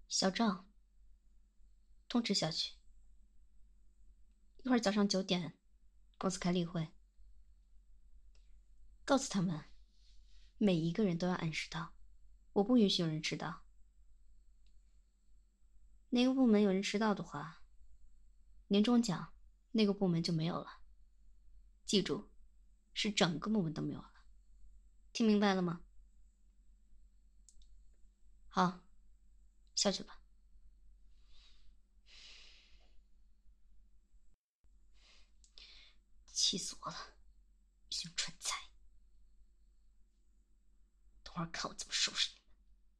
小赵，通知下去，一会儿早上9点，公司开例会，告诉他们，每一个人都要按时到，我不允许有人迟到。哪个部门有人迟到的话，年终奖那个部门就没有了。记住，是整个部门都没有了。听明白了吗？好，下去吧。气死我了，一群蠢材！等会儿看我怎么收拾你们。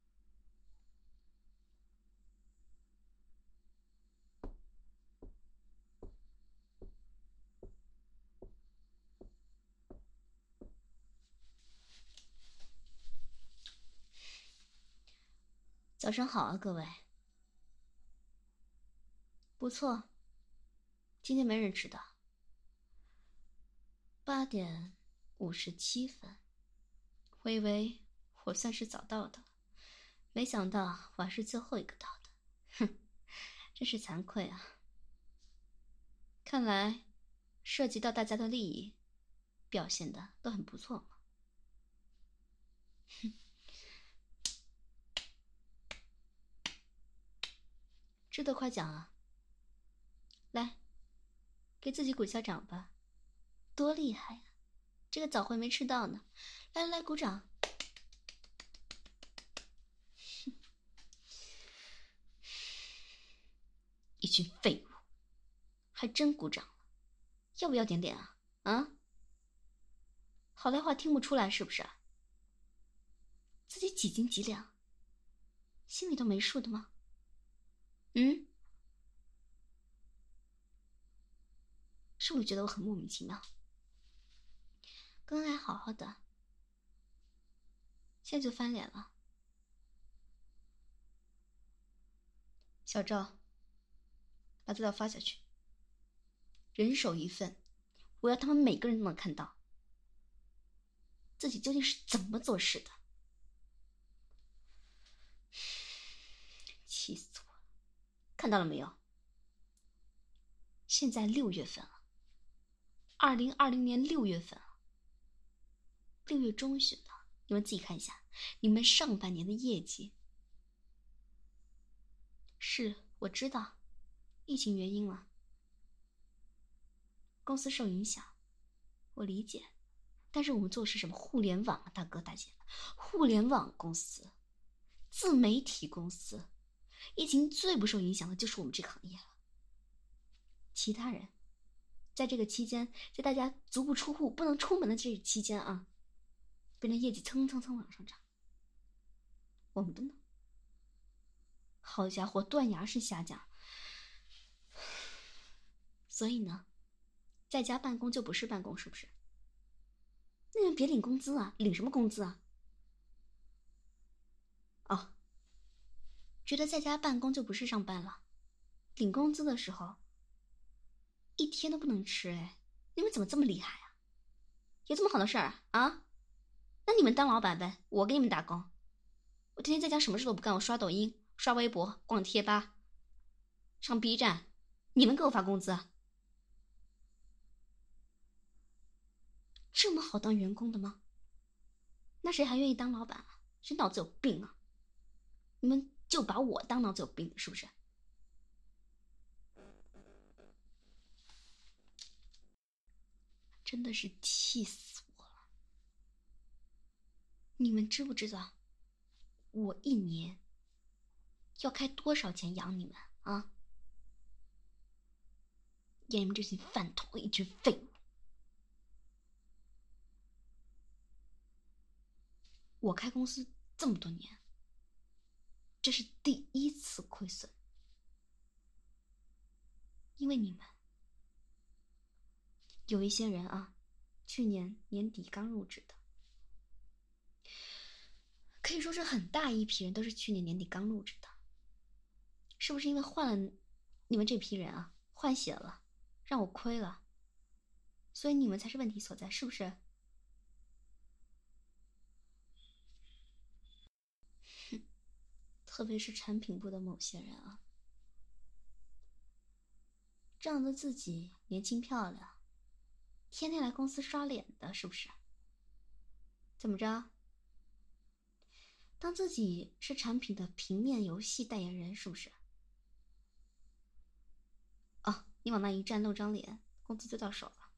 早上好啊，各位。不错，今天没人迟到。8:57，我以为我算是早到的，没想到我还是最后一个到的。哼，真是惭愧啊。看来涉及到大家的利益，表现的都很不错嘛。哼，值得夸奖啊。来，给自己鼓下掌吧，多厉害呀！这个早会没迟到呢。来来来，鼓掌。一群废物，还真鼓掌了，要不要点脸啊？啊？好赖话听不出来是不是？自己几斤几两，心里都没数的吗？嗯？是不是觉得我很莫名其妙？刚刚还好好的，现在就翻脸了。小赵，把资料发下去，人手一份，我要他们每个人都能看到自己究竟是怎么做事的。气死我了！看到了没有？现在6月份了，2020年6月份了，6月中旬了。你们自己看一下，你们上半年的业绩。是，我知道，疫情原因了，公司受影响，我理解。但是我们做的是什么？互联网啊，大哥大姐，互联网公司，自媒体公司，疫情最不受影响的就是我们这个行业了。其他人，在这个期间，在大家足不出户、不能出门的这期间啊，别人业绩蹭蹭蹭往上涨，我们的呢？好家伙，断崖式下降。所以呢，在家办公就不是办公，是不是？那人别领工资啊，领什么工资啊？哦，觉得在家办公就不是上班了，领工资的时候一天都不能吃。哎，你们怎么这么厉害啊？有这么好的事儿啊？那你们当老板呗，我给你们打工。我天天在家什么事都不干，我刷抖音、刷微博、逛贴吧、上 B 站，你们给我发工资啊？这么好当员工的吗？那谁还愿意当老板啊？谁脑子有病啊？你们就把我当脑子有病是不是？真的是气死我了！你们知不知道，我一年要开多少钱养你们啊？养你们这群饭桶，一群废物！我开公司这么多年，这是第一次亏损，因为你们有一些人啊，去年年底刚入职的，可以说是很大一批人都是去年年底刚入职的。是不是因为换了你们这批人啊，换血了，让我亏了，所以你们才是问题所在，是不是？哼， 特别是产品部的某些人啊，仗着自己年轻漂亮，天天来公司刷脸的，是不是？怎么着？当自己是产品的平面游戏代言人，是不是？哦，你往那一站露张脸，工资就到手了。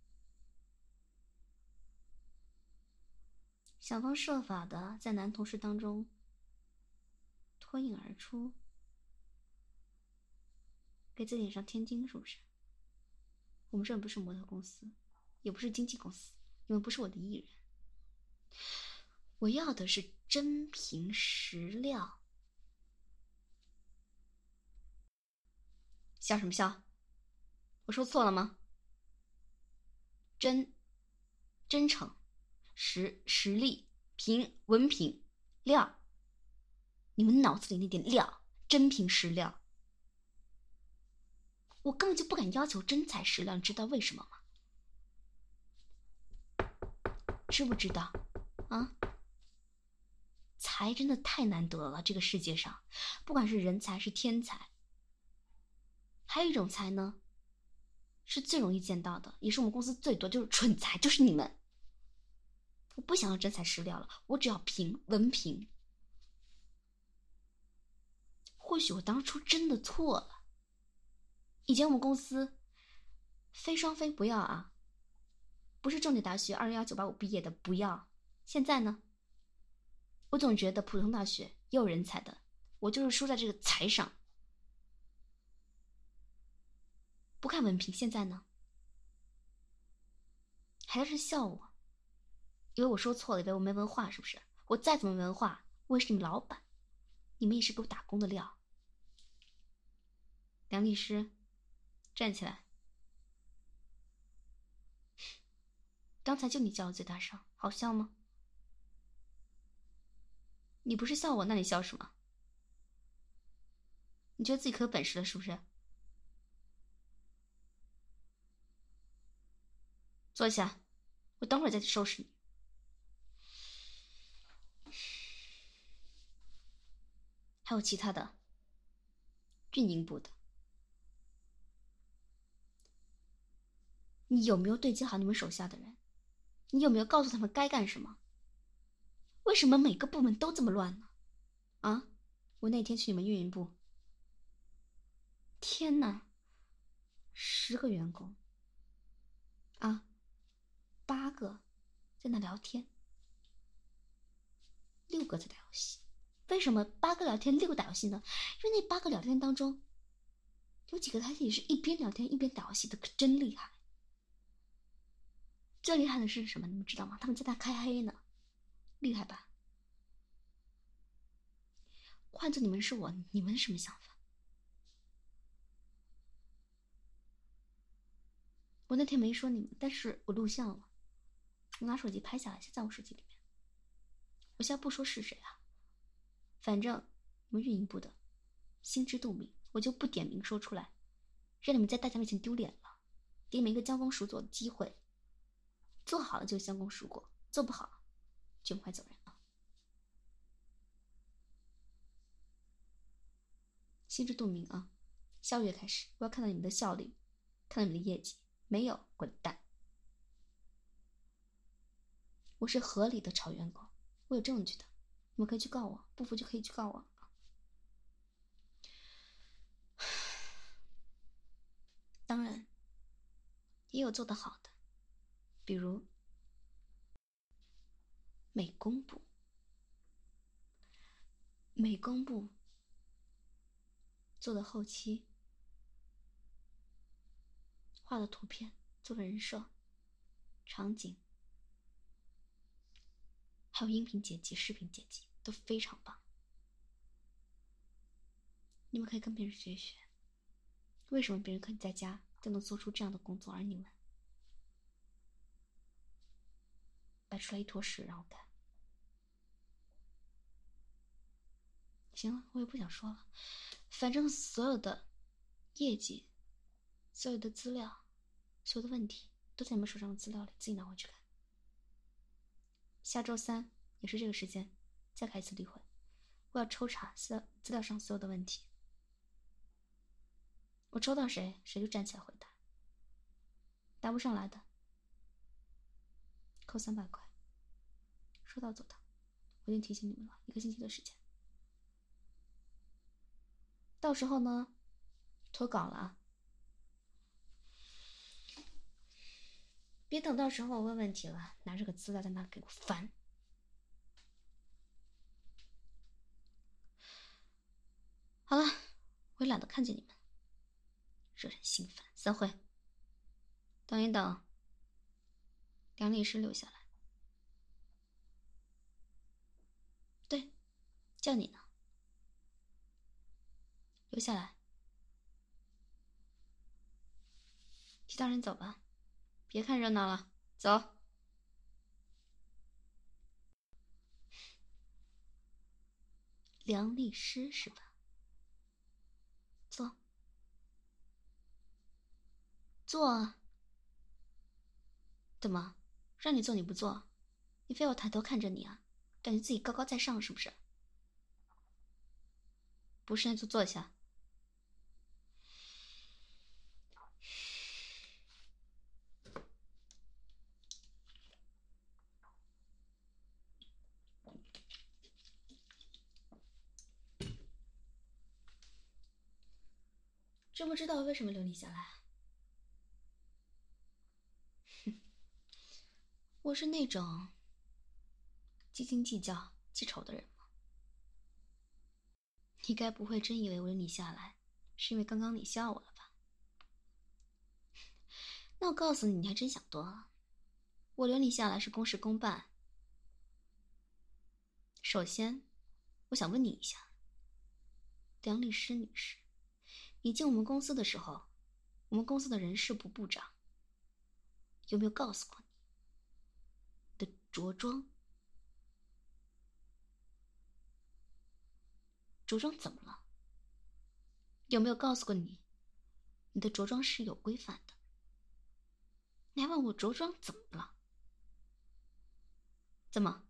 想方设法的在男同事当中脱颖而出，给自己脸上添金，是不是？我们这不是模特公司，也不是经纪公司，你们不是我的艺人。我要的是真凭实料。笑什么笑？我说错了吗？真诚，实力，文凭，料。你们脑子里那点料，真凭实料。我根本就不敢要求真材实料，你知道为什么吗？知不知道？啊？才真的太难得了，这个世界上，不管是人才是天才，还有一种才呢，是最容易见到的，也是我们公司最多，就是蠢才，就是你们。我不想要真材实料了，我只要文凭。或许我当初真的错了，以前我们公司非双非不要啊，不是重点大学211-985毕业的不要。现在呢，我总觉得普通大学也有人才的，我就是输在这个才上。不看文凭，现在呢，还是笑我，以为我说错了，以为我没文化，是不是？我再怎么文化，我也是你们老板，你们也是给我打工的料。梁律师，站起来。刚才就你叫我最大声，好笑吗？你不是笑我，那你笑什么？你觉得自己可有本事了，是不是？坐下，我等会儿再去收拾你。还有其他的，运营部的，你有没有对接好你们手下的人？你有没有告诉他们该干什么？为什么每个部门都这么乱呢？啊，我那天去你们运营部，天哪，10个员工啊，8个在那聊天，6个在打游戏。为什么8个聊天6个打游戏呢？因为那8个聊天当中，有几个他也是一边聊天一边打游戏的，可真厉害。最厉害的是什么？你们知道吗？他们在那开黑呢，厉害吧？换做你们是我，你们什么想法？我那天没说你们，但是我录像了，我拿手机拍下来，在我手机里面。我现在不说是谁啊，反正你们运营部的心知肚明，我就不点名说出来，让你们在大家面前丢脸了，给你们一个将功赎罪的机会。做好了就将功赎过，做不好就快走人了。心知肚明啊！下个月开始，我要看到你们的效率，看到你们的业绩，没有滚蛋。我是合理的炒员工，我有证据的，你们可以去告我，不服就可以去告我。当然，也有做得好的，比如美工部。美工部做的后期，画的图片，做的人设、场景，还有音频剪辑、视频剪辑都非常棒。你们可以跟别人学学，为什么别人可以在家就能做出这样的工作，而你们摆出来一坨屎让我看？行了，我也不想说了，反正所有的业绩、所有的资料、所有的问题都在你们手上的资料里，自己拿回去看。下周3也是这个时间，再开一次例会， 我要抽查资料上所有的问题。我抽到谁，谁就站起来回答。答不上来的，扣300块。说到做到，我已经提醒你们了1个星期的时间。到时候呢，脱稿了啊！别等到时候我问问题了，拿着个资料在那给我翻。好了，我也懒得看见你们，惹人心烦。散会。等一等，梁律师留下来。对，叫你呢，留下来。其他人走吧，别看热闹了，走。梁律师是吧？坐。坐啊。怎么，让你坐你不坐？你非要抬头看着你啊？感觉自己高高在上是不是？不是，那就坐下。知不知道为什么留你下来？我是那种斤斤计较、记仇的人吗？你该不会真以为我留你下来，是因为刚刚你笑我了吧？那我告诉你，你还真想多了。我留你下来是公事公办。首先，我想问你一下，梁律师女士，你进我们公司的时候，我们公司的人事部部长有没有告诉过你的着装？着装怎么了？有没有告诉过你，你的着装是有规范的？你还问我着装怎么了？怎么？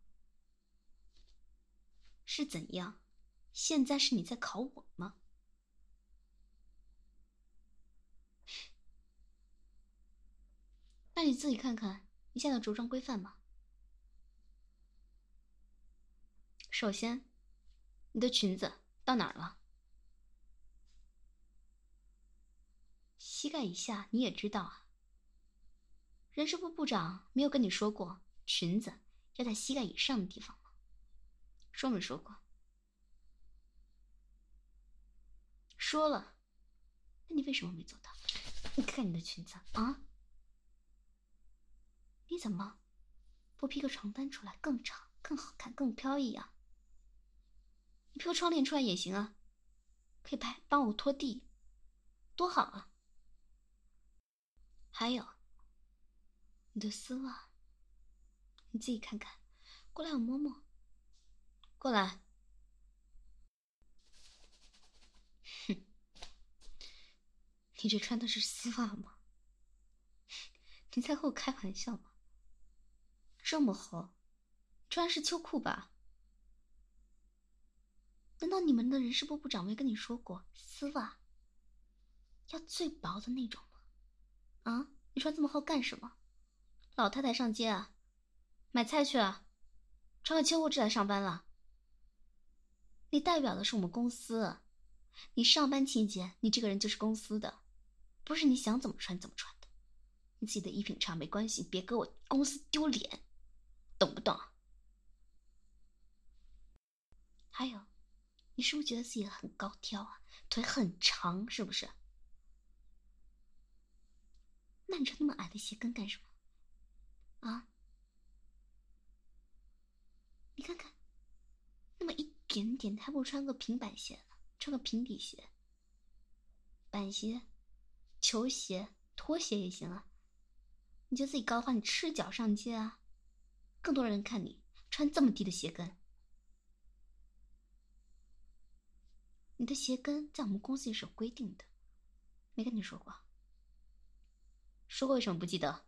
是怎样？现在是你在考我吗？那你自己看看，你现在的着装规范吗？首先，你的裙子到哪儿了？膝盖以下你也知道啊。人事部部长没有跟你说过裙子要在膝盖以上的地方吗？说没说过？说了。那你为什么没做到？你看你的裙子啊，你怎么不披个床单出来更长、更好看、更飘逸啊？你披个窗帘出来也行啊，可以帮我拖地，多好啊！还有你的丝袜，你自己看看，过来我摸摸。过来。哼，你这穿的是丝袜吗？你在和我开玩笑吗？这么厚，穿的是秋裤吧？难道你们的人事部部长没跟你说过，丝袜要最薄的那种吗？啊，你穿这么厚干什么？老太太上街啊，买菜去啊，穿个秋裤就来上班了。你代表的是我们公司，你上班期间，你这个人就是公司的，不是你想怎么穿怎么穿的。你自己的衣品差没关系，别给我公司丢脸，懂不懂？还有，你是不是觉得自己很高挑啊？腿很长是不是？那你穿那么矮的鞋跟干什么？啊？你看看，那么一点点，还不如穿个平板鞋呢，穿个平底鞋、板鞋、球鞋、拖鞋也行啊。你觉得自己高的话，你赤脚上街啊，更多人看你穿这么低的鞋跟。你的鞋跟在我们公司也是有规定的，没跟你说过？说过为什么不记得？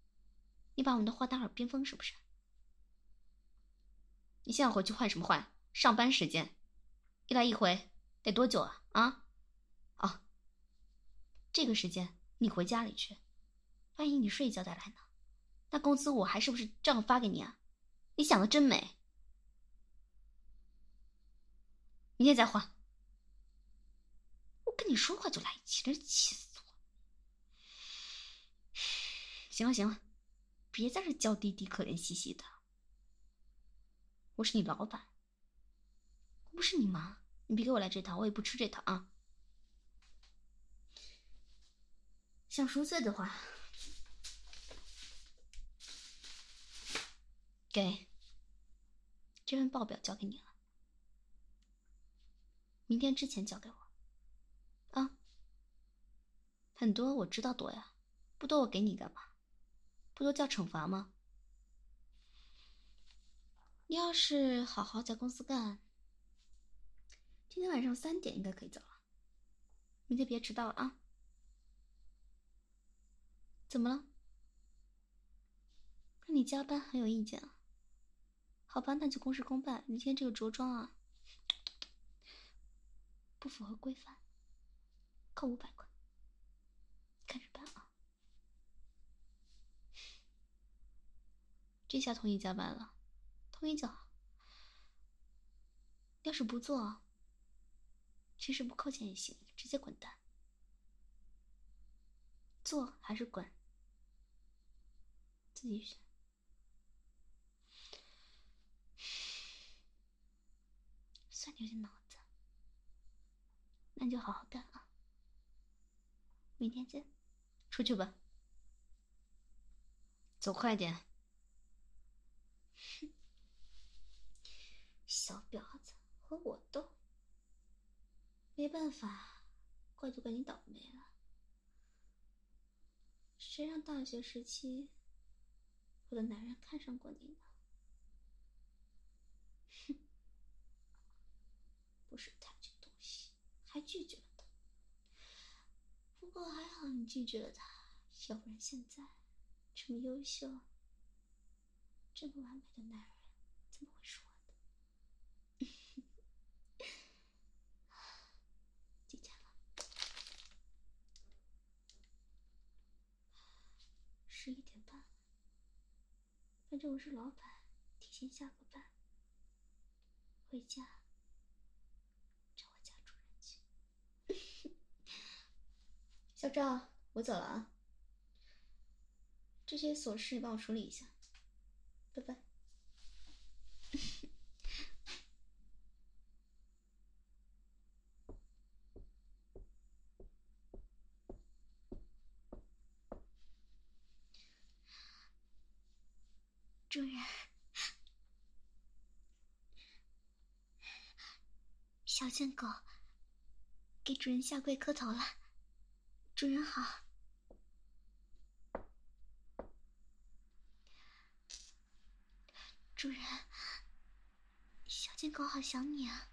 你把我们的话当耳边风是不是？你现在回去换什么换？ 上班时间，一来一回得多久啊？啊？哦，这个时间你回家里去，万一你睡一觉再来呢？那工资我还是不是照样发给你啊？你想的真美。明天再还。我跟你说话就来气，真是气死我！行了行了，别在这娇滴滴、可怜兮兮的。我是你老板，我不是你妈，你别给我来这套，我也不吃这套啊。想赎罪的话，给这份报表交给你了，明天之前交给我啊。很多我知道多呀，不多我给你干嘛？不多叫惩罚吗？你要是好好在公司干，今天晚上3点应该可以走了，明天别迟到了啊。怎么了？看你加班很有意见啊？好吧，那就公事公办。你今天这个着装啊，不符合规范，扣500块，看着办啊。这下同意加班了，同意就好。要是不做，其实不扣钱也行，直接滚蛋。做还是滚，自己选。算你有点脑子，那你就好好干啊。明天见，出去吧，走快点。哼，小婊子和我斗，没办法，怪就怪你倒霉了。谁让大学时期我的男人看上过你呢？哼，不识抬举东西，还拒绝了他。不过还好你拒绝了他，要不然现在这么优秀、这么完美的男人怎么会是我的？几点了？11点半了。反正我是老板，提前下个班，回家找我家主人去。小赵，我走了啊。这些琐事你帮我处理一下，拜拜。主人，小贱狗给主人下跪磕头了。主人好。主人，小贱狗好想你啊。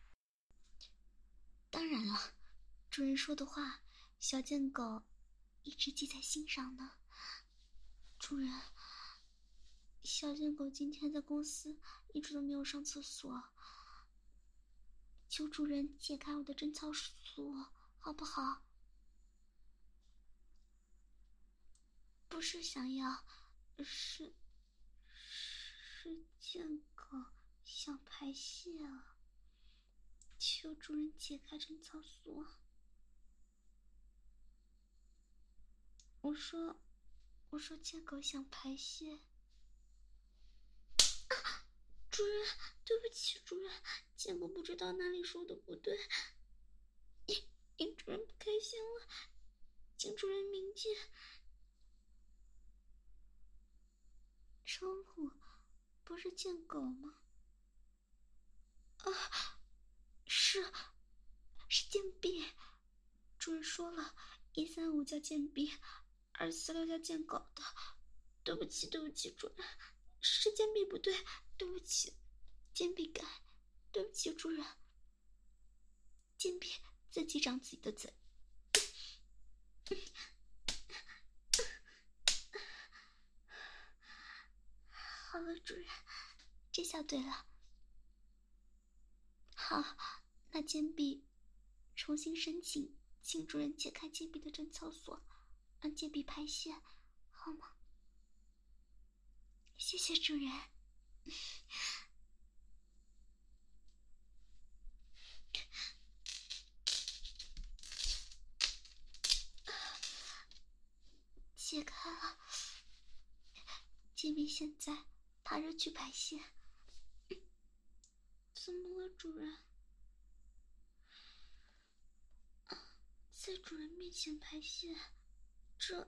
当然了，主人说的话，小贱狗一直记在心上呢。主人，小贱狗今天在公司一直都没有上厕所，求主人解开我的贞操锁，好不好？不是想要，是贱狗想排泄啊，求主人解开贞操锁。我说贱狗想排泄。主人，对不起，主人，贱狗不知道哪里说的不对，令主人不开心了，请主人明鉴。称呼不是贱狗吗？啊，是贱婢。主人说了，135叫贱婢，246叫贱狗的。对不起，对不起，主人，是贱婢不对，对不起，贱婢改，对不起，主人，贱婢自己长自己的嘴。好了，主人，这下对了。 好，那坚壁重新申请，请主人解开坚壁的贞操锁，让坚壁排泄，好吗？谢谢主人。解开了，坚壁现在爬着去排泄。怎么了，主人？在主人面前排泄，这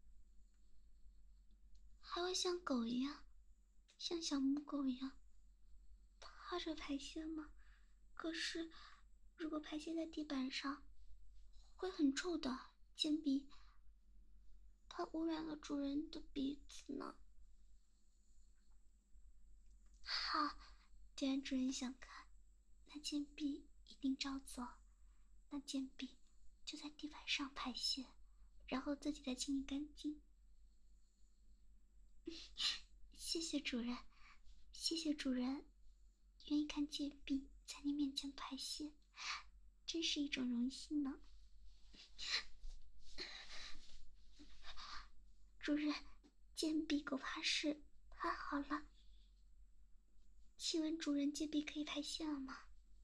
还会像狗一样，像小母狗一样趴着排泄吗？可是，如果排泄在地板上，会很臭的。坚壁，怕污染了主人的鼻子呢。好，既然主人想看，那坚壁一定照做。那坚壁就在地板上排泄，然后自己再清理干净。谢谢主人，谢谢主人，愿意看坚壁在你面前排泄，真是一种荣幸呢。主人，坚壁狗爬屎爬好了，请问主人，坚壁可以排泄了吗？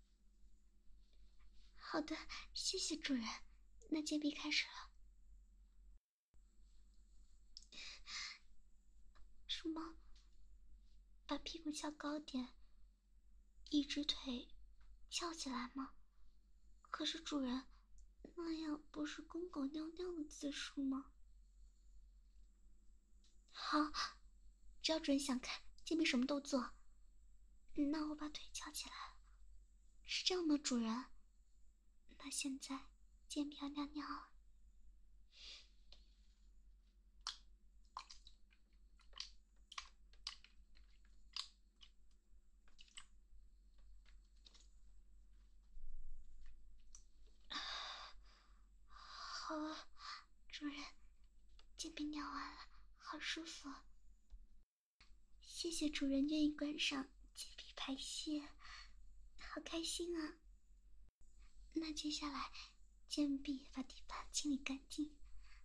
好的，谢谢主人。那坚壁开始了。什么？把屁股翘高点，一只腿翘起来吗？可是主人，那样不是公狗尿尿的姿势吗？好，只要主人想看，坚壁什么都做。那我把腿翘起来了，是这样吗，主人？那现在坚壁要尿尿了。好了，主人，坚壁尿完了，好舒服。谢谢主人愿意观赏坚壁排泄，好开心啊！那接下来，坚壁把地板清理干净。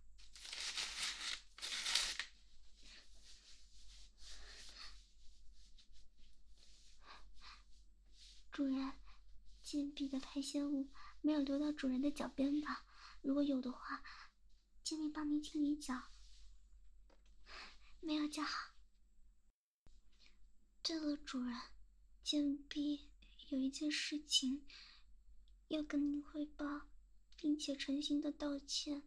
主人，坚壁的排泄物没有流到主人的脚边吧？如果有的话，坚壁帮您清理脚。没有就好。对了，主人，坚壁有一件事情要跟您汇报，并且诚心的道歉。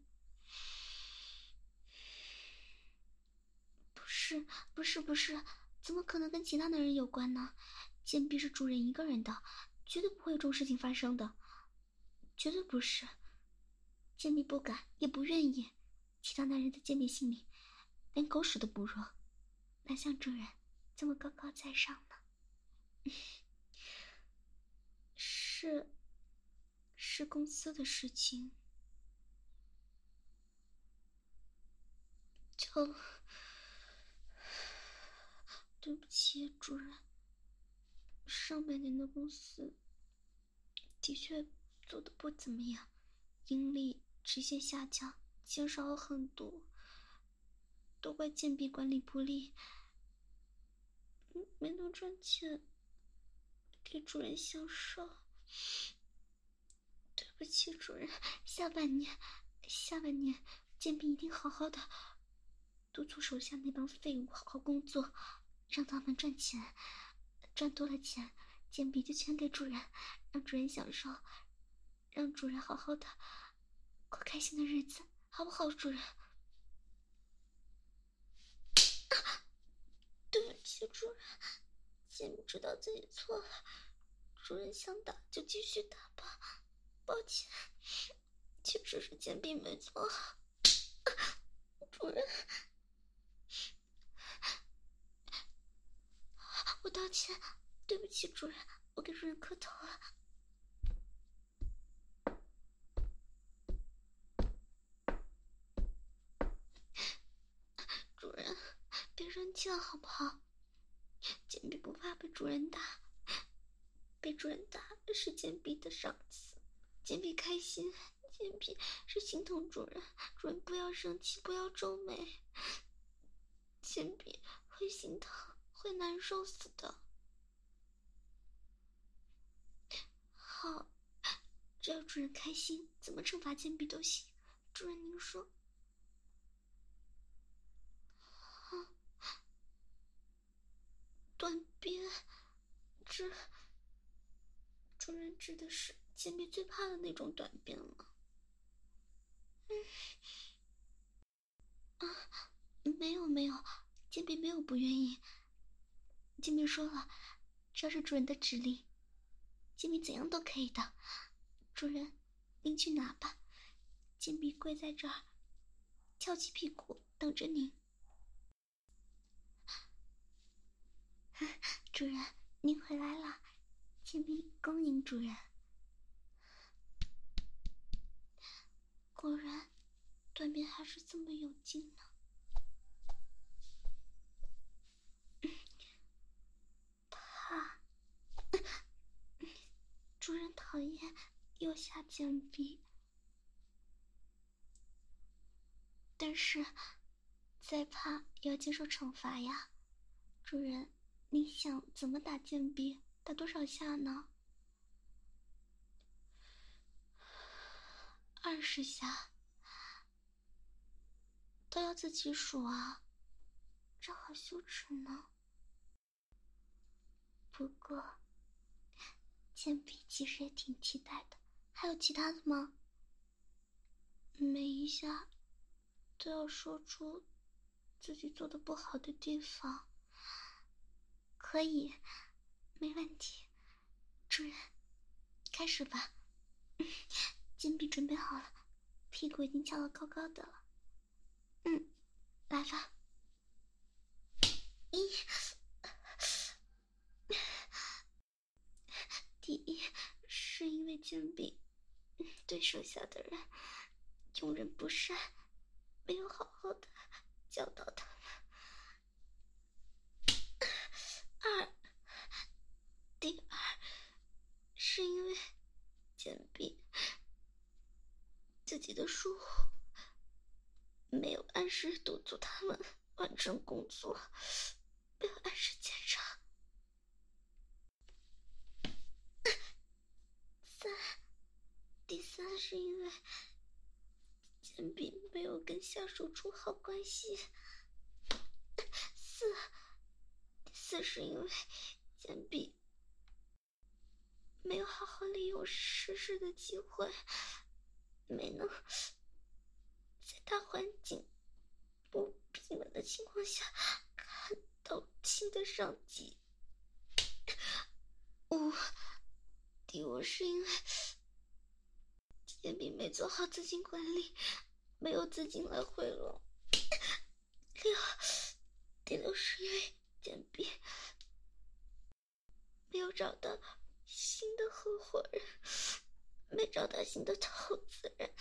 不是，怎么可能跟其他的人有关呢？坚壁是主人一个人的，绝对不会有这种事情发生的，绝对不是。坚壁不敢，也不愿意，其他男人在坚壁心里连狗屎都不如，哪像主人这么高高在上呢？是公司的事情，就对不起，主人。上半年的公司的确做得不怎么样，盈利直线下降，减少了很多，都怪坚壁管理不力，没能赚钱给主人销售。对不起，主人，下半年坚壁一定好好的督促手下那帮废物好好工作，让他们赚钱，赚多了钱，坚壁就全给主人，让主人享受，让主人好好的过开心的日子，好不好，主人？对不起，主人，坚壁知道自己错了，主人想打就继续打吧，抱歉，确实是坚壁没做好，主人。我道歉，对不起，主人，我给主人磕头了。主人，别生气了好不好？坚壁不怕被主人打， 被主人打是贱婢的赏赐，贱婢开心，贱婢是心疼主人，主人不要生气，不要皱眉，贱婢会心疼，会难受死的。好，只要主人开心，怎么惩罚贱婢都行。主人您说。短鞭，这主人指的是贱婢最怕的那种短鞭吗？没有没有，贱婢没有不愿意。贱婢说了，只要是主人的指令，贱婢怎样都可以的。主人，您去拿吧，贱婢跪在这儿，翘起屁股等着您。主人，您回来了，贱婢恭迎主人。果然，短鞭还是这么有劲呢。怕，主人讨厌又下贱婢，但是再怕也要接受惩罚呀。主人，你想怎么打贱婢？打多少下呢？20下，都要自己数啊，这好羞耻呢。不过，贱婢其实也挺期待的。还有其他的吗？每一下都要说出自己做的不好的地方。可以，没问题。主人，开始吧。贱婢准备好了，屁股已经翘得高高的了。来吧。第一，是因为贱婢对手下的人用人不善，没有好好的教导他们。第二，是因为贱婢自己的疏忽，没有按时督促他们完成工作，没有按时检查。第三是因为贱婢没有跟下属处好关系。第四是因为贱婢没有好好利用失事的机会，没能在大环境不平稳的情况下看到新的商机。第五是因为贱婢没做好资金管理，没有资金来贿赂。第六是因为贱婢没有找到新的合伙人，没找到新的投资人。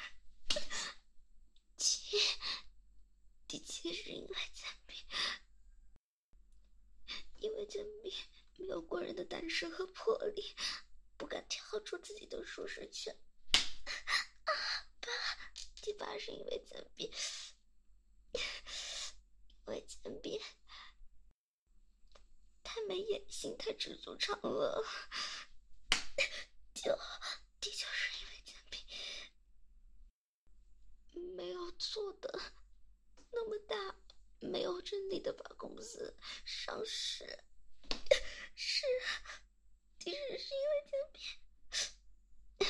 第七是因为贱婢没有过人的胆识和魄力，不敢跳出自己的舒适圈。第八是因为贱婢太没野心，太知足常乐。第九是因为贱婢没有做的那么大，没有真力的把公司上市。第十是因为贱婢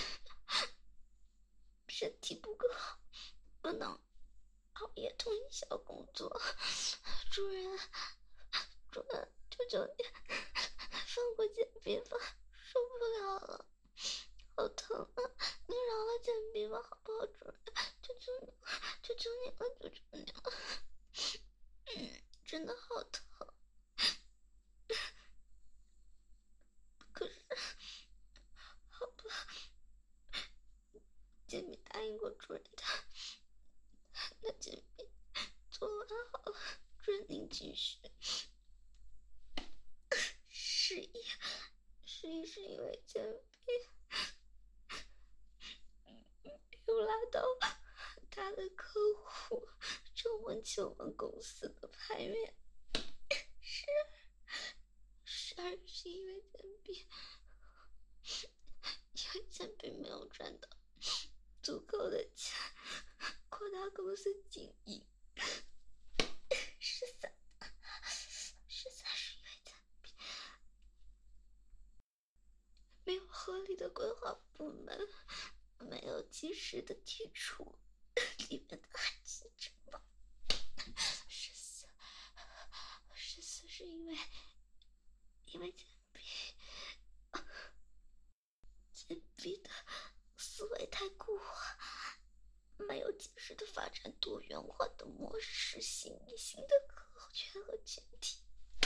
身体不够好，不能熬夜通宵工作。主人，求求你放过贱婢吧，受不了了，好疼啊！你饶了贱婢吧，好不好？主人，求求你了，求求你了，求求你了。真的好疼。 是因为贱婢又拉到他的客户周末去我们公司的排面，是因为贱婢没有赚到足够的钱扩大公司经营，实在是因为贱婢没有合理的规划部门，没有及时的剔除里面的害群之马。十四是因为贱婢的思维太固化，没有及时的发展多元化的模式，新的客群和群体。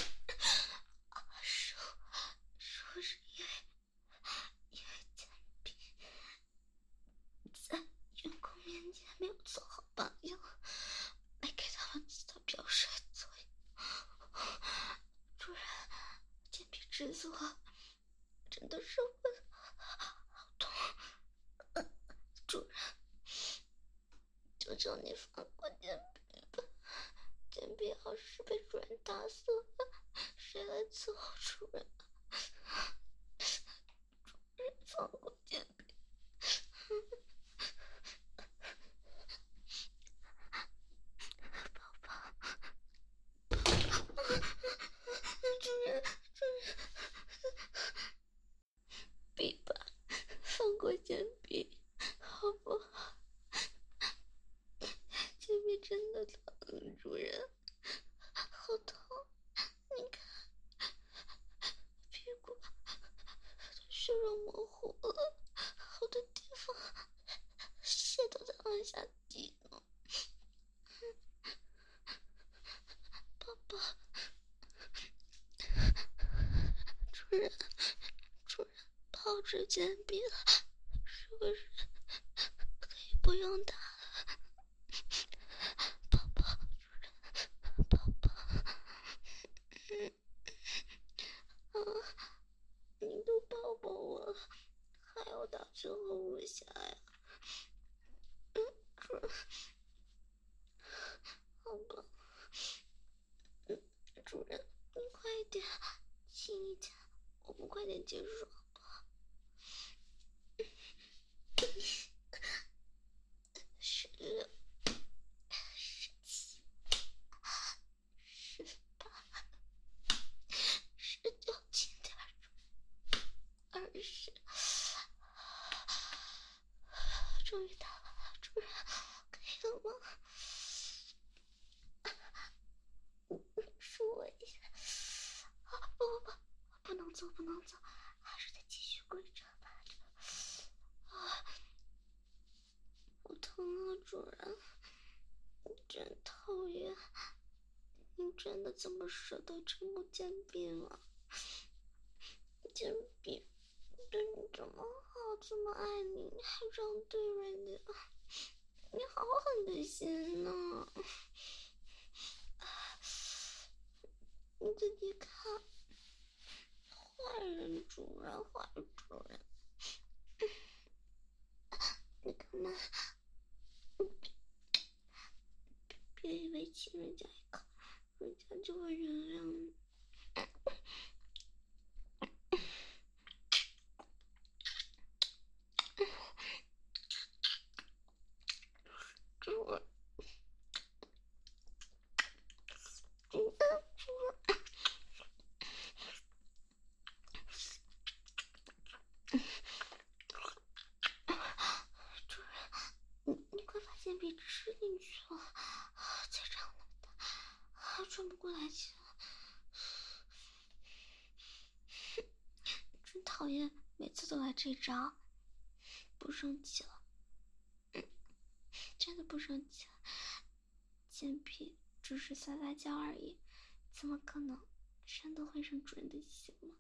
说是因为贱婢在员工面前没有做好榜样，没给他们起到表率作用。主任，贱婢知错，真的是为了好痛。主任，求求你放过贱婢吧，贱婢要是被主任打死了，谁来伺候主任？主任放过贱婢。宝宝，主任，婢吧，放过贱婢，好不好？贱婢真的疼，主任，好痛！你看，屁股都血肉模糊了，好多地方血都在往下滴呢。宝宝，主任，抱着贱婢了，是不是可以不用打了？宝宝，主任，宝宝，你都抱抱我了，还要打最后无暇呀？主任，好吧，主任，你快一点，轻一点，我们快点结束好不好？16、17、18、19，轻点，20，终于打完了，主任，可以了吗？扶我一下。不能走，还是得继续跪着吧。好疼啊，主任，你真讨厌，你真的这么舍得折磨贱婢吗？贱婢对你这么好，这么爱你，你还这样对人家，你好狠的心呢！你自己看，坏人主任，你干嘛？别以为亲人家一口，人家就会原谅你。主任，你快把铅笔吃进去了，嘴长那么大，转不过来气了。真讨厌，每次都来这招。不生气了，真的不生气了。贱婢只是撒撒娇而已，怎么可能真的会生主人的气吗？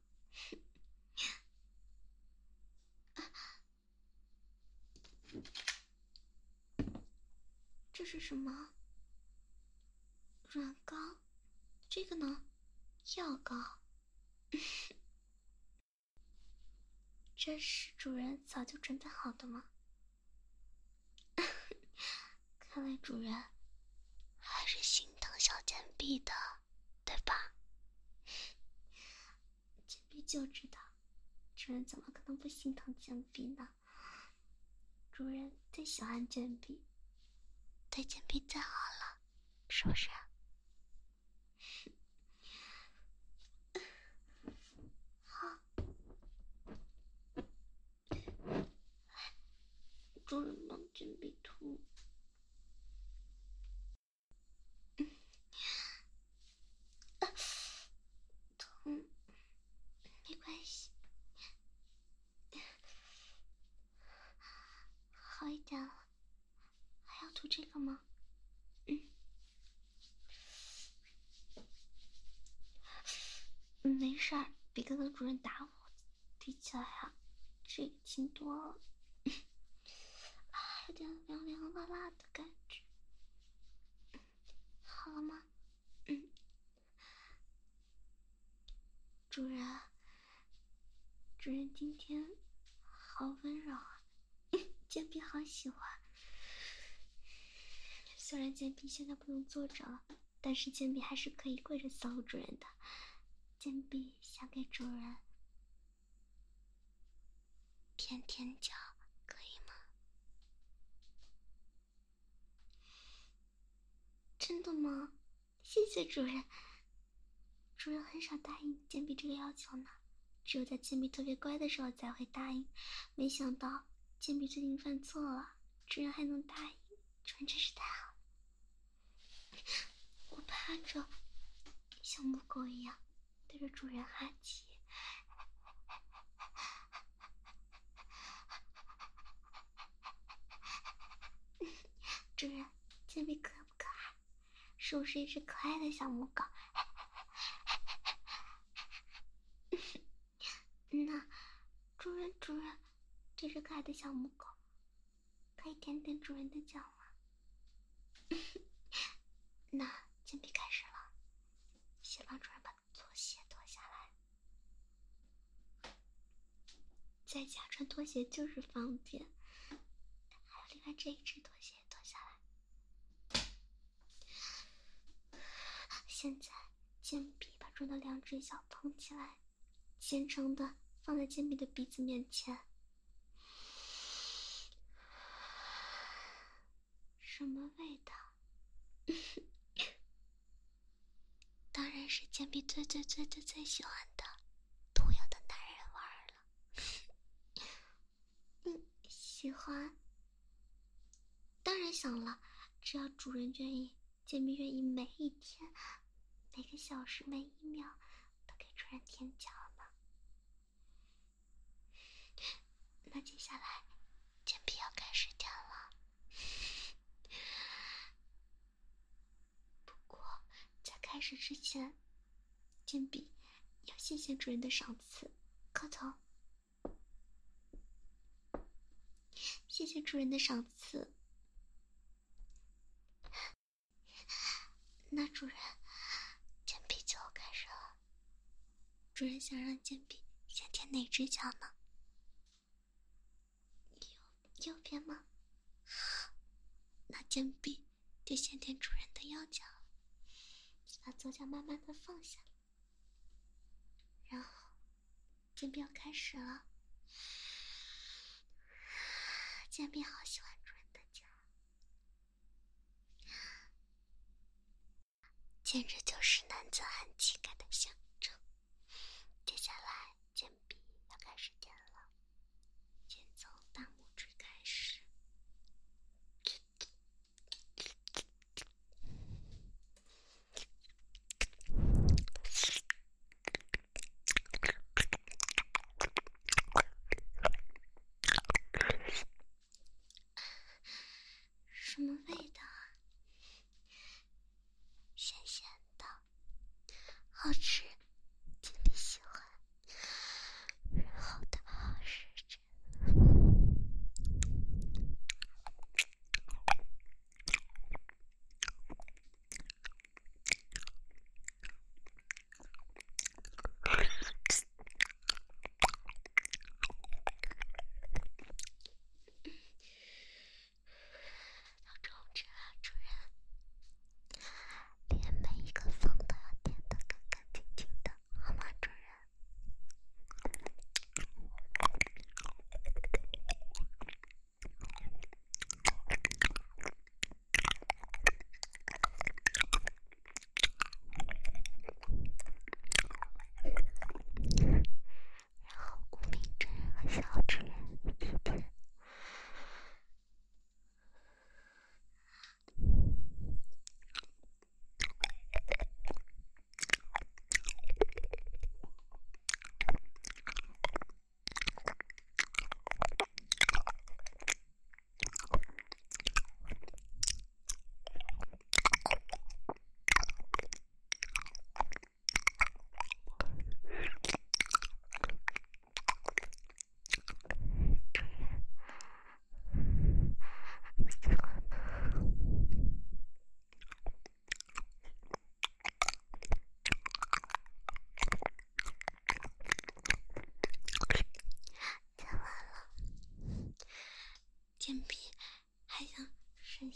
这是什么？软膏？这个呢？药膏？ 这是主人早就准备好的吗？看来主人还是心疼小贱婢的，对吧？贱婢就知道，主人怎么可能不心疼贱婢呢？主人最喜欢贱婢，对贱婢最好了，是不是？好，主人帮贱婢涂。疼，没关系，好一点了。还要涂这个吗？没事儿，比刚刚主人打我比起来啊，这个轻多了。有点凉凉辣辣的感觉。好了吗？主人，主人今天好温柔啊，贱婢好喜欢。虽然贱婢现在不能坐着了，但是贱婢还是可以跪着伺候主人的。贱婢想给主人舔舔脚，可以吗？真的吗？谢谢主人。主人很少答应贱婢这个要求呢，只有在贱婢特别乖的时候才会答应。没想到贱婢最近犯错了，主人还能答应，主人真是太好了。我趴着，像母狗一样对着主人哈气。主人，贱婢可不可爱？是不是一只可爱的小母狗？那主人，这只可爱的小母狗可以舔舔主人的脚吗？那贱婢开始了，先帮主人把拖鞋脱下来。在家穿拖鞋就是方便。还有另外这一只拖鞋脱下来。现在贱婢把主人的两只脚捧起来，虔诚的放在贱婢的鼻子面前。什么味道？当然是贱婢最喜欢的独有的男人味了。喜欢？当然想了，只要主人愿意，贱婢愿意每一天、每个小时、每一秒都给主人舔脚呢。那接下来，贱婢要开始舔了。不过，在开始之前，贱婢要谢谢主人的赏赐，磕头。谢谢主人的赏赐。那主人，贱婢就开始了。主人想让贱婢先舔哪只脚呢？右边吗？那贱婢就先舔主人的右脚，把左脚慢慢的放下，然后贱婢要开始了。贱婢好喜欢主人的脚，简直就是男子汉气概的象征。接下来贱婢要开始舔了，先从大拇指开始。什么味道啊？咸咸的，好吃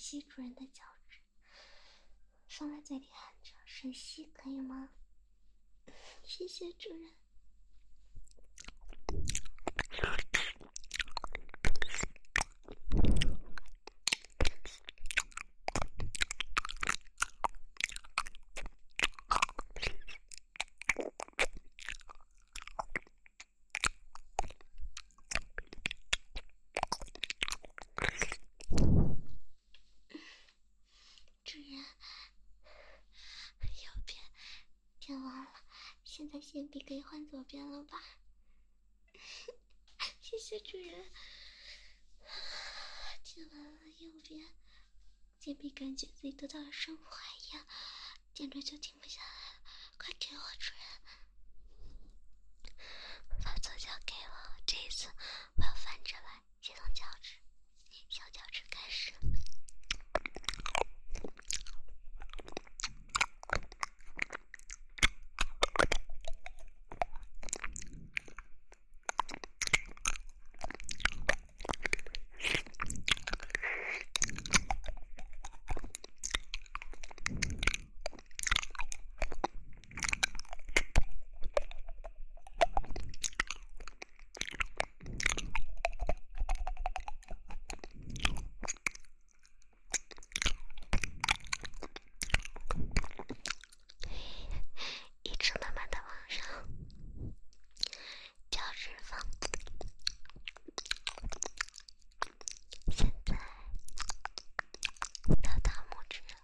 吸主人的脚趾，放在嘴里含着吮吸，可以吗？谢谢主人。主人，右边舔完了，现在铅笔可以换左边了吧？谢谢主人。舔完了右边，铅笔感觉自己得到了生物海洋，简直就停不下来了。快给我，主人！把左脚给我，这一次我要反着来，先从脚趾，小脚趾开始。一直慢慢的往上，脚趾放，现在到大拇指了。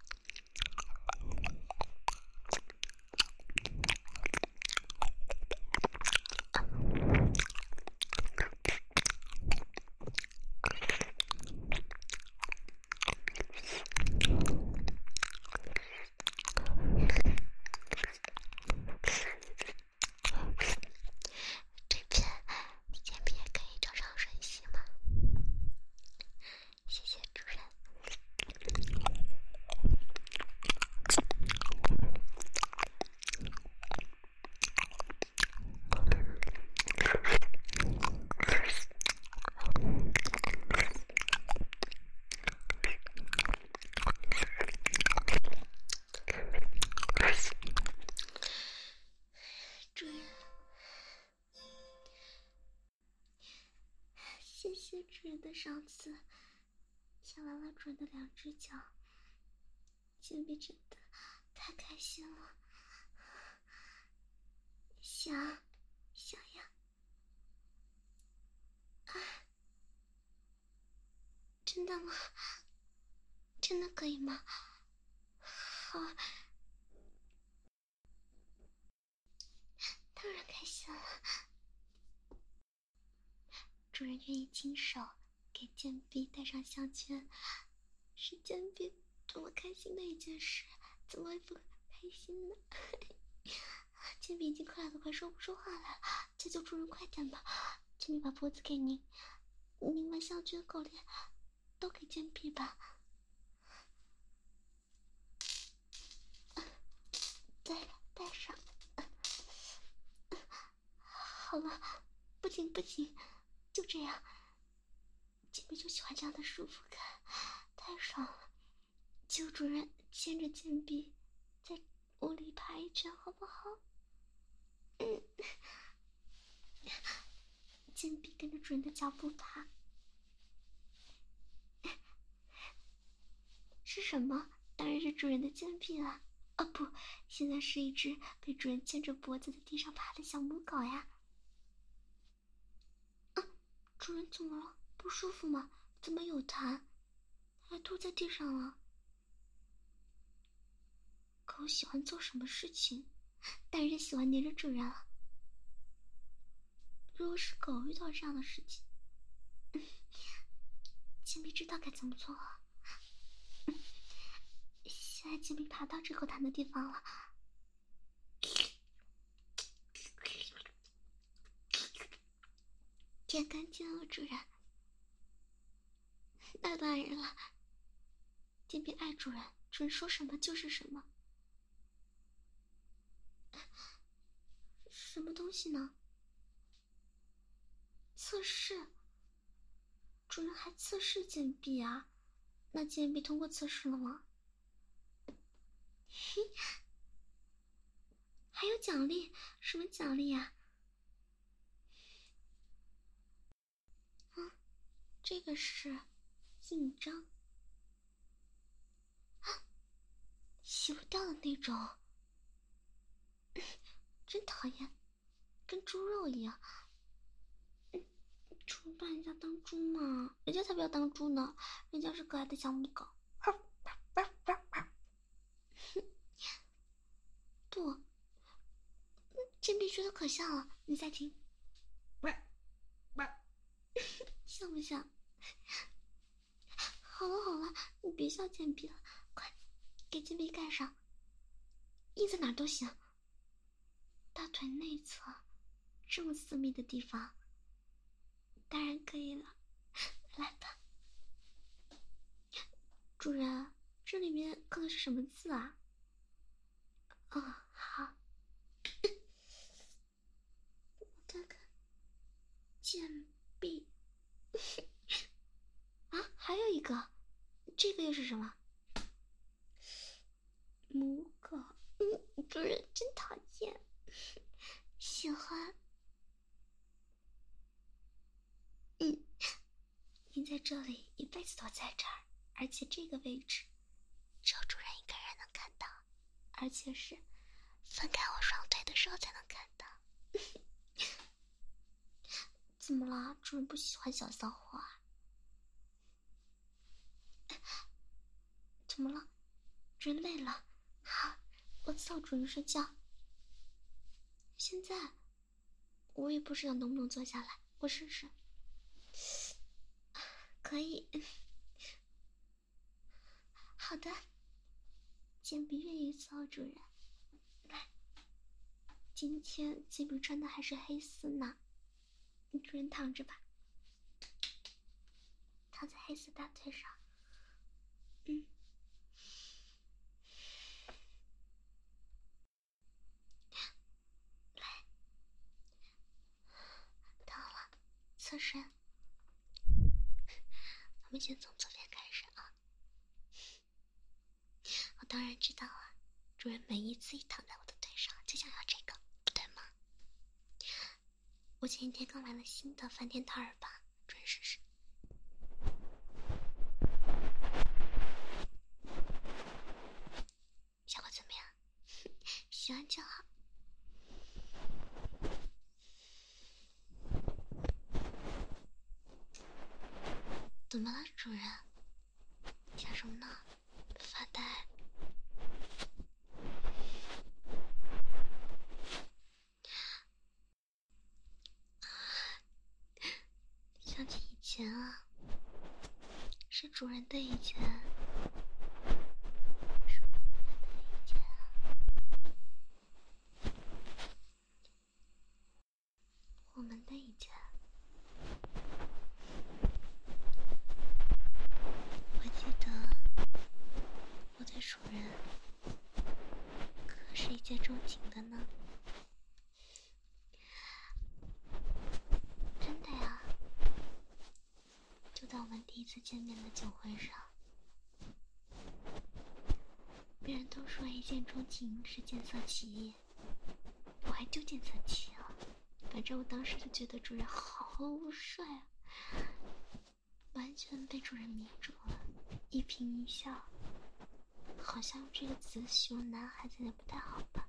这边铅笔也可以照常吮吸吗？谢谢主人。主人，谢谢主人的赏赐，舔完了主人的2只脚，铅笔真的太开心了，想呀，啊，真的吗？真的可以吗？好，当然开心了。主人愿意亲手给贱婢戴上项圈，是贱婢多么开心的一件事，怎么会不开心呢？贱婢已经快乐的快说不出话来了，求求主人快点吧！贱婢把脖子给您，您把项圈狗链都给贱婢吧。戴上。好了，不行，就这样。贱婢就喜欢这样的舒服感，太爽了。求主人牵着贱婢在屋里爬一圈，好不好？贱婢跟着主人的脚步爬。是什么？当然是主人的贱婢了。哦不，现在是一只被主人牵着脖子在地上爬的小母狗呀。主人怎么了？不舒服吗？怎么有痰？还吐在地上了。狗喜欢做什么事情？当然喜欢黏着主人了。如果是狗遇到这样的事情，贱婢知道该怎么做了。现在贱婢爬到这口痰的地方了，舔干净了，主人。那当然了，贱婢爱主人，主人说什么就是什么。什么东西呢？测试？主人还测试贱婢啊？ 那贱婢通过测试了吗？还有奖励？什么奖励啊？这个是印章啊，洗不掉的那种，真讨厌，跟猪肉一样。猪把人家当猪吗？人家才不要当猪呢，人家是可爱的小母狗。不，这必须的可笑了，你再听，像不像？好了好了，你别笑贱婢了，快给贱婢盖上，印在哪儿都行。大腿内侧，这么私密的地方，当然可以了。来吧，主人，这里面刻的是什么字啊？哦，好。我看看，贱婢。啊，还有一个，这个又是什么？母狗。主人真讨厌。喜欢。你在这里一辈子都在这儿，而且这个位置只有主人一个人能看到，而且是分开我双腿的时候才能看到。怎么了？主人不喜欢小骚货啊？怎么了？主人累了。好，我伺候主人睡觉。现在我也不知道能不能坐下来，我试试。可以。好的，贱婢愿意伺候主人。来，今天贱婢穿的还是黑丝呢，主人躺着吧，躺在黑色大腿上。来，到了，侧身。我们先从左边开始啊。我当然知道啊，主人每一次一躺在我的腿上就想要这个，不对吗？我前几天刚买了新的翻天掏耳棒，主人试试。效果怎么样？喜欢就好。怎么了，主人？想什么呢？发呆。想起以前啊，是主人的以前，是我们的以前啊。我们的以前，我记得我对主人可是一见钟情的呢。真的呀，就在我们第一次见面的酒会上，别人都说一见钟情是见色起意，我还就见色起意了。反正我当时就觉得主人好帅啊，完全被主人迷住了，一颦一笑，好像用这个词形容男孩子也不太好吧。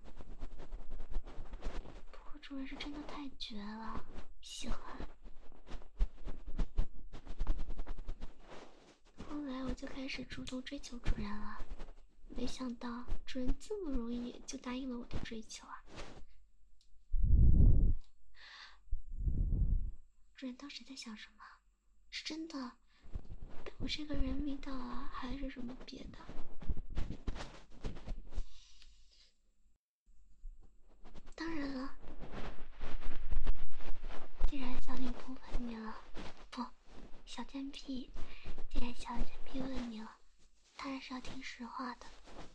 不过主人是真的太绝了，喜欢。后来我就开始主动追求主人了，没想到主人这么容易就答应了我的追求啊。主人当时在想什么？是真的被我这个人迷到了，还是什么别的？当然了，既然小女仆问你了，不，小贱婢，既然小贱婢问你了，当然是要听实话的。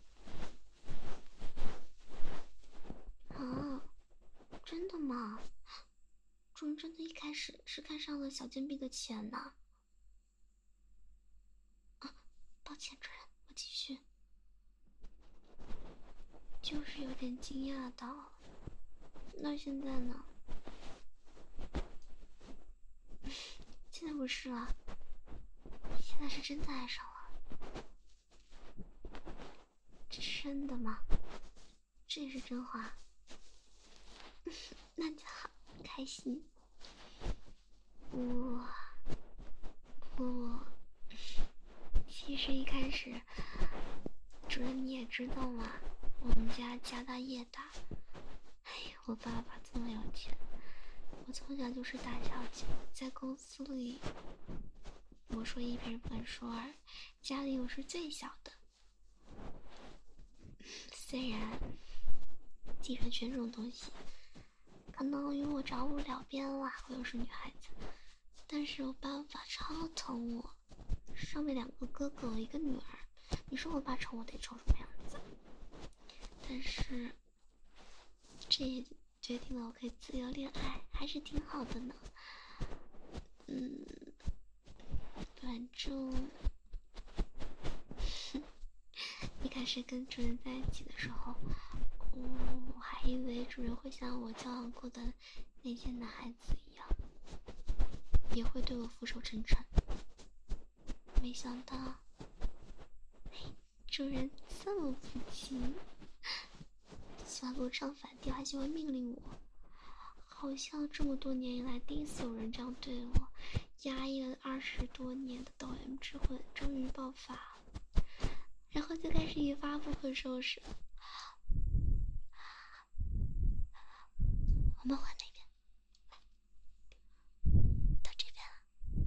啊，真的吗？主人真的一开始是看上了小贱婢的钱呢。啊， 抱歉，主任，我继续。就是有点惊讶到，那现在呢？现在不是了，现在是真的爱上了。这是真的吗？这也是真话。那就好，开心。我其实一开始，主任你也知道嘛，我们家大业大。哎呀，我爸爸这么有钱，我从小就是大小姐，在公司里，我说一不敢说二，家里我是最小的。虽然继承权这种东西，可能因为我找不了边了，我又是女孩子，但是我爸爸超疼我，上面2个哥哥1个女儿，你说我爸宠我得宠什么样子？但是这也决定了我可以自由恋爱，还是挺好的呢。反正一开始跟主任在一起的时候，我还以为主任会像我交往过的那些男孩子一样，也会对我俯首称臣。没想到，主任这么不羁，喜欢给我唱反调，还喜欢命令我，好像这么多年以来第一次有人这样对我。压抑了20多年的抖 M 之魂终于爆发，然后就开始一发不可收拾。我们换那边，到这边了。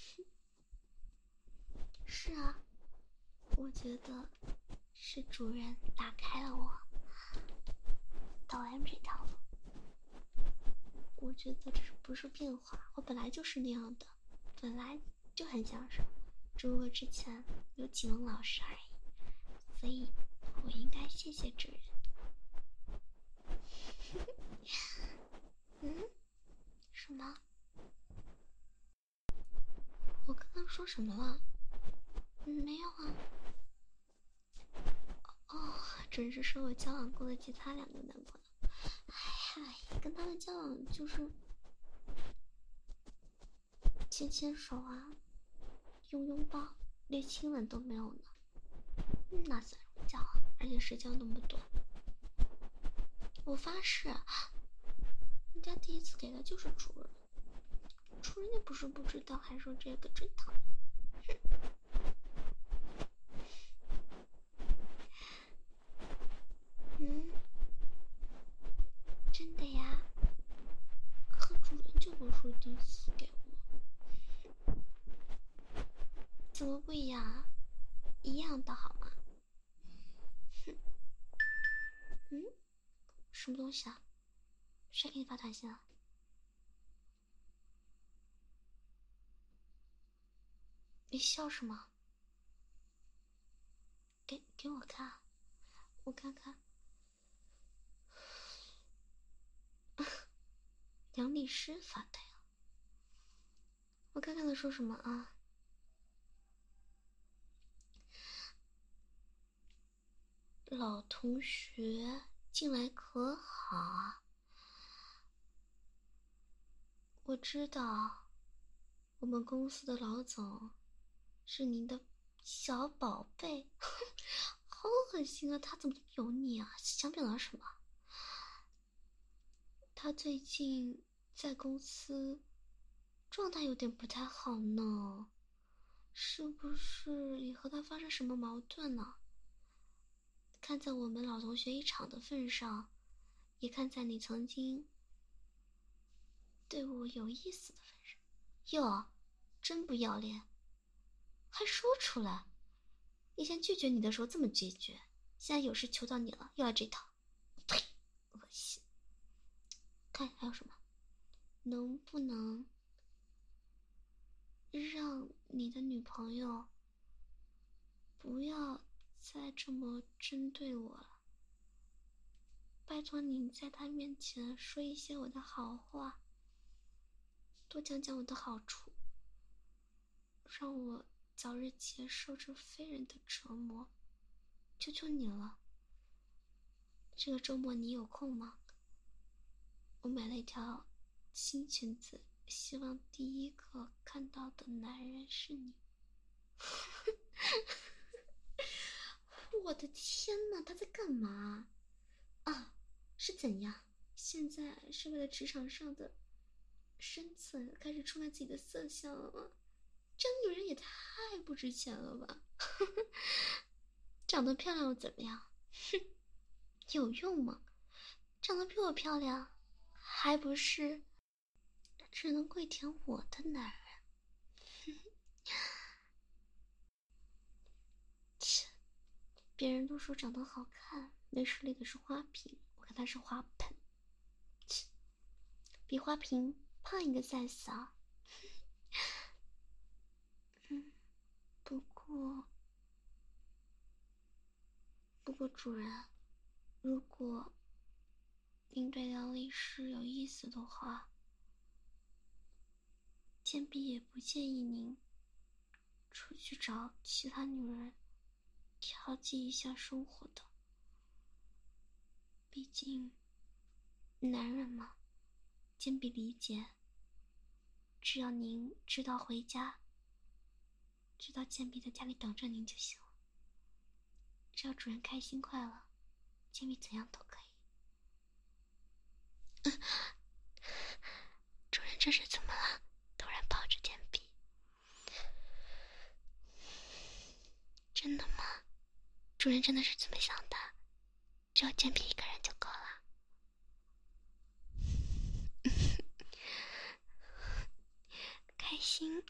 是啊，我觉得是主任打开了我抖 M 这条路。我觉得这不是变化，我本来就是那样的，本来就很享受，只不过之前有启蒙老师而已，所以我应该谢谢主任。什么？我刚刚说什么了？没有啊。哦，主任是说我交往过的其他2个男朋友。哎呀，跟他们交往就是牵牵手啊，拥抱，连亲吻都没有呢。那算什么交往？而且时间那么短。我发誓，人家第一次给的就是主任，主任也不是不知道，还说这个真疼。真的呀？可主任就不说第一次给我，怎么不一样啊？一样的好吗？什么东西啊？谁给你发短信了？你笑什么？给我看，我看看。杨律师发的呀，我看看他说什么啊？老同学进来可好？我知道，我们公司的老总是您的小宝贝，好恶心啊！他怎么有你啊？想表达什么？他最近在公司状态有点不太好呢，是不是你和他发生什么矛盾呢？看在我们老同学一场的份上，也看在你曾经对我有意思的份上，哟，真不要脸，还说出来！以前拒绝你的时候这么决绝，现在有事求到你了，又来这套，呸，恶心！看还有什么？能不能让你的女朋友不要再这么针对我了？拜托你在她面前说一些我的好话，多讲讲我的好处，让我早日结束这非人的折磨，求求你了。这个周末你有空吗？我买了一条新裙子，希望第一个看到的男人是你。我的天哪，他在干嘛啊？是怎样？现在是为了职场上的生存开始出卖自己的色相了吗？这女人也太不值钱了吧。长得漂亮又怎么样？哼，有用吗？长得比我漂亮还不是只能跪舔我的男人。切，别人都说长得好看，没实力的是花瓶，我看他是花盆。切，比花瓶胖一个 size 啊。不过主人，如果您对梁律师有意思的话，贱婢也不建议您出去找其他女人调剂一下生活的。毕竟男人嘛，贱婢理解。只要您知道回家，知道贱婢在家里等着您就行了。只要主人开心快乐，贱婢怎样都可以。主人这是怎么了？突然抱着贱婢。真的吗？主人真的是这么想的？只要贱婢一个人就够了。开心。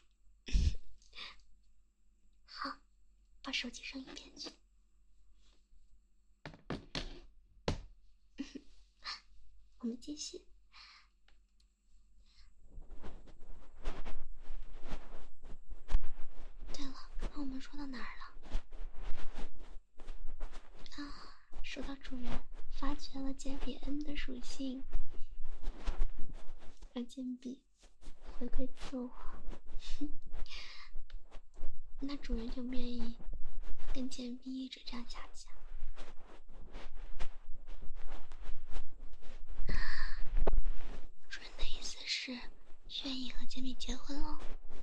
好，把手机扔一边去。我们继续。对了，刚刚我们说到哪儿了？啊，说到主人发掘了贱婢 N 的属性，让贱婢回归自我。那主人就愿意跟贱婢一直这样下去。主人的意思是愿意和贱婢结婚了？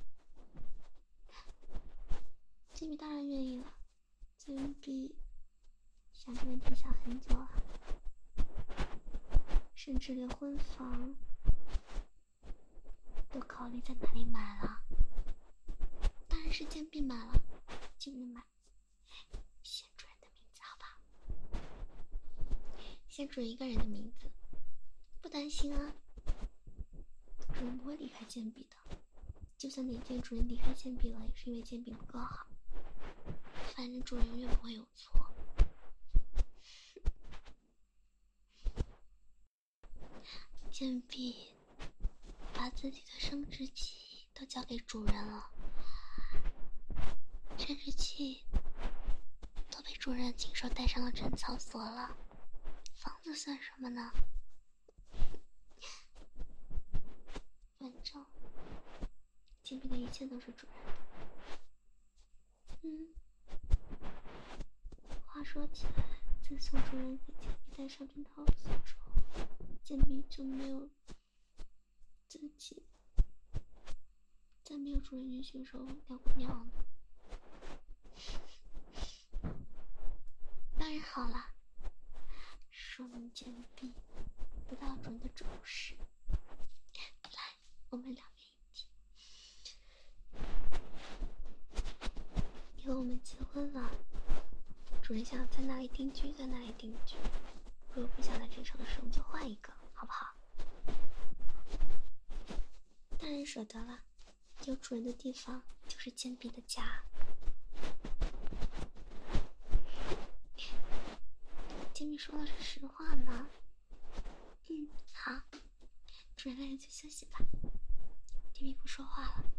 贱婢当然愿意了，贱婢想这个问题想很久了，甚至连婚房都考虑在哪里买了。当然是贱婢买了，贱婢买。写主人的名字好吧，写主人一个人的名字，不担心啊，主人不会离开贱婢的。就算哪天主人离开贱婢了，也是因为贱婢不够好，反正主人永远不会有错。贱婢把自己的生殖器都交给主人了，生殖器都被主人亲手带上了贞操所了，房子算什么呢？反正贱婢的一切都是主人的。话说起来，自从主人给贱婢带上贞操所之后，贱婢就没有自己在没有主人允许的时候尿过尿了。当然好了，说明贱婢得到主人的重视。来，我们两个一起。以后我们结婚了，主人想在哪里定居在哪里定居，如果不想来这城市，我们就换一个，好不好？当然舍得了，有主人的地方就是贱婢的家。贱婢说的是实话呢。好，主人累了就休息吧，贱婢不说话了。